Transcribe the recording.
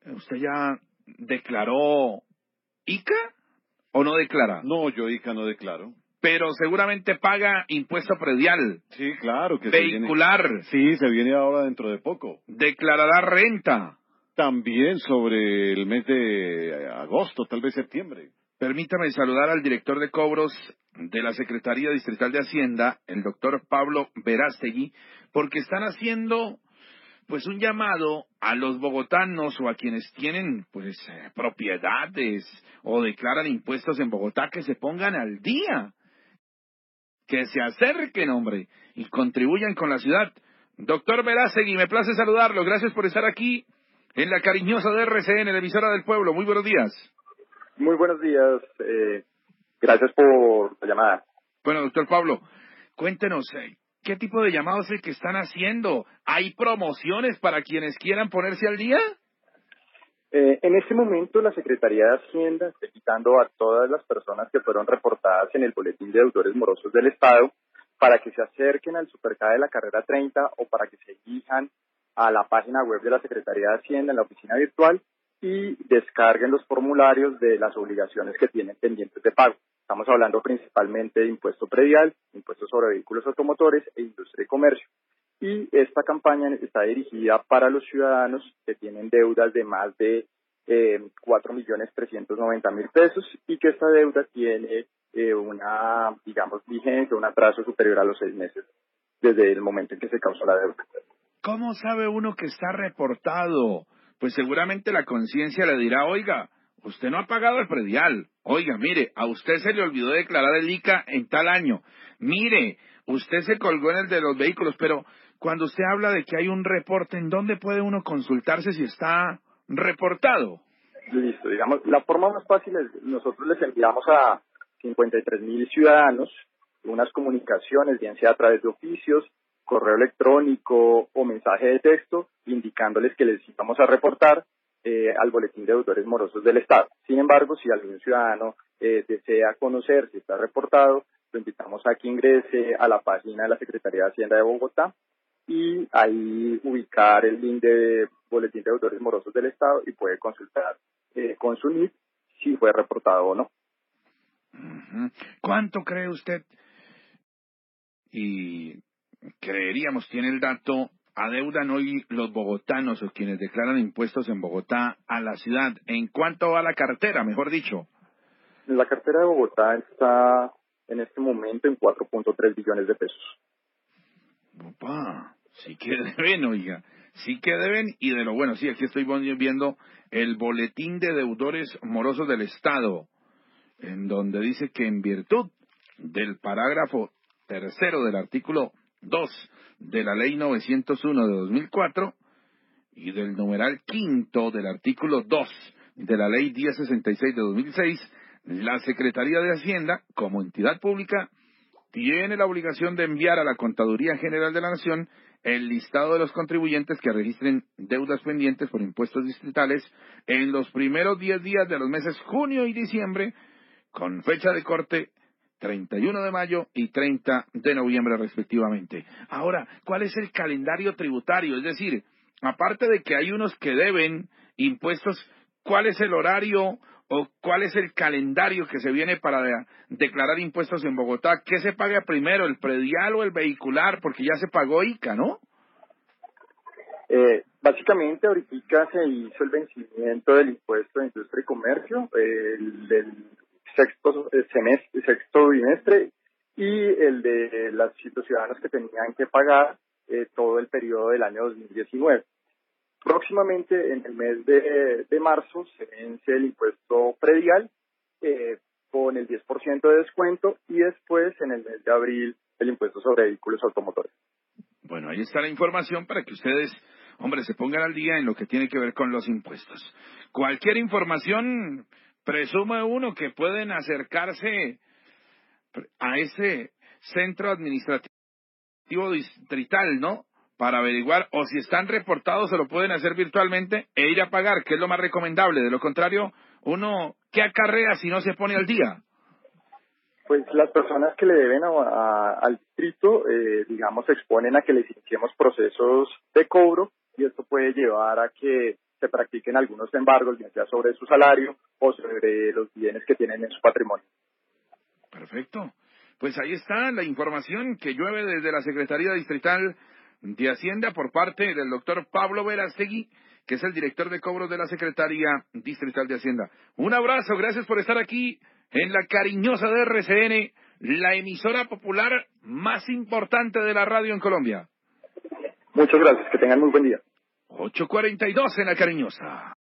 ¿Usted ya declaró ICA o no declara? No, yo ICA no declaro. Pero seguramente paga impuesto predial. Sí, claro que vehicular. Se viene ahora dentro de poco. Declarará renta. También sobre el mes de agosto, tal vez septiembre. Permítame saludar al director de cobros de la Secretaría Distrital de Hacienda, el doctor Pablo Verástegui, porque están haciendo pues un llamado a los bogotanos o a quienes tienen pues propiedades o declaran impuestos en Bogotá que se pongan al día, que se acerquen, hombre, y contribuyan con la ciudad. Doctor Verástegui, me place saludarlo. Gracias por estar aquí en la cariñosa de RCN, la emisora del pueblo. Muy buenos días. Muy buenos días. Gracias por la llamada. Bueno, doctor Pablo, cuéntenos, ¿qué tipo de llamados es el que están haciendo? ¿Hay promociones para quienes quieran ponerse al día? En este momento, la Secretaría de Hacienda está invitando a todas las personas que fueron reportadas en el Boletín de Deudores Morosos del Estado para que se acerquen al Superca de la Carrera 30 o para que se dirijan a la página web de la Secretaría de Hacienda en la oficina virtual y descarguen los formularios de las obligaciones que tienen pendientes de pago. Estamos hablando principalmente de impuesto predial, impuestos sobre vehículos automotores e industria y comercio. Y esta campaña está dirigida para los ciudadanos que tienen deudas de más de 4.390.000 pesos y que esta deuda tiene una, digamos, vigencia, un atraso superior a los 6 meses desde el momento en que se causó la deuda. ¿Cómo sabe uno que está reportado? Pues seguramente la conciencia le dirá, oiga, usted no ha pagado el predial. Oiga, mire, a usted se le olvidó declarar el ICA en tal año. Mire, usted se colgó en el de los vehículos, pero cuando usted habla de que hay un reporte, ¿en dónde puede uno consultarse si está reportado? Listo, digamos, la forma más fácil es, nosotros les enviamos a 53.000 ciudadanos unas comunicaciones, bien sea a través de oficios, correo electrónico o mensaje de texto, indicándoles que les íbamos a reportar al Boletín de Deudores Morosos del Estado. Sin embargo, si algún ciudadano desea conocer si está reportado, lo invitamos a que ingrese a la página de la Secretaría de Hacienda de Bogotá y ahí ubicar el link de Boletín de Deudores Morosos del Estado y puede consultar con su NIF si fue reportado o no. ¿Cuánto cree usted? Y creeríamos, tiene el dato, adeudan hoy los bogotanos o quienes declaran impuestos en Bogotá a la ciudad. ¿En cuánto va la cartera, mejor dicho? La cartera de Bogotá está en este momento en 4.3 billones de pesos. Opa, sí que deben, oiga, sí que deben, y de lo bueno, sí, aquí estoy viendo el Boletín de Deudores Morosos del Estado, en donde dice que en virtud del parágrafo tercero del artículo 2 de la Ley 901 de 2004 y del numeral quinto del artículo 2 de la Ley 1066 de 2006, la Secretaría de Hacienda, como entidad pública, tiene la obligación de enviar a la Contaduría General de la Nación el listado de los contribuyentes que registren deudas pendientes por impuestos distritales en los primeros 10 días de los meses junio y diciembre, con fecha de corte 31 de mayo y 30 de noviembre respectivamente. Ahora, ¿cuál es el calendario tributario? Es decir, aparte de que hay unos que deben impuestos, ¿cuál es el horario o cuál es el calendario que se viene para declarar impuestos en Bogotá? ¿Qué se paga primero, el predial o el vehicular? Porque ya se pagó ICA, ¿no? Básicamente, ahorita se hizo el vencimiento del impuesto de industria y comercio, del sexto bimestre, y el de los ciudadanos que tenían que pagar todo el periodo del año 2019. Próximamente, en el mes de marzo, se vence el impuesto predial con el 10% de descuento y después, en el mes de abril, el impuesto sobre vehículos automotores. Bueno, ahí está la información para que ustedes, hombre, se pongan al día en lo que tiene que ver con los impuestos. Cualquier información, presume uno que pueden acercarse a ese centro administrativo distrital, ¿no? Para averiguar, o si están reportados se lo pueden hacer virtualmente e ir a pagar, que es lo más recomendable. De lo contrario, uno, ¿qué acarrea si no se pone al día? Pues las personas que le deben al distrito, digamos, se exponen a que les iniciemos procesos de cobro y esto puede llevar a que se practiquen algunos embargos, bien sea sobre su salario o sobre los bienes que tienen en su patrimonio. Perfecto. Pues ahí está la información que llueve desde la Secretaría Distrital de Hacienda por parte del doctor Pablo Verástegui, que es el director de cobros de la Secretaría Distrital de Hacienda. Un abrazo, gracias por estar aquí en la cariñosa de RCN, la emisora popular más importante de la radio en Colombia. Muchas gracias, que tengan muy buen día. 8:42 en la cariñosa.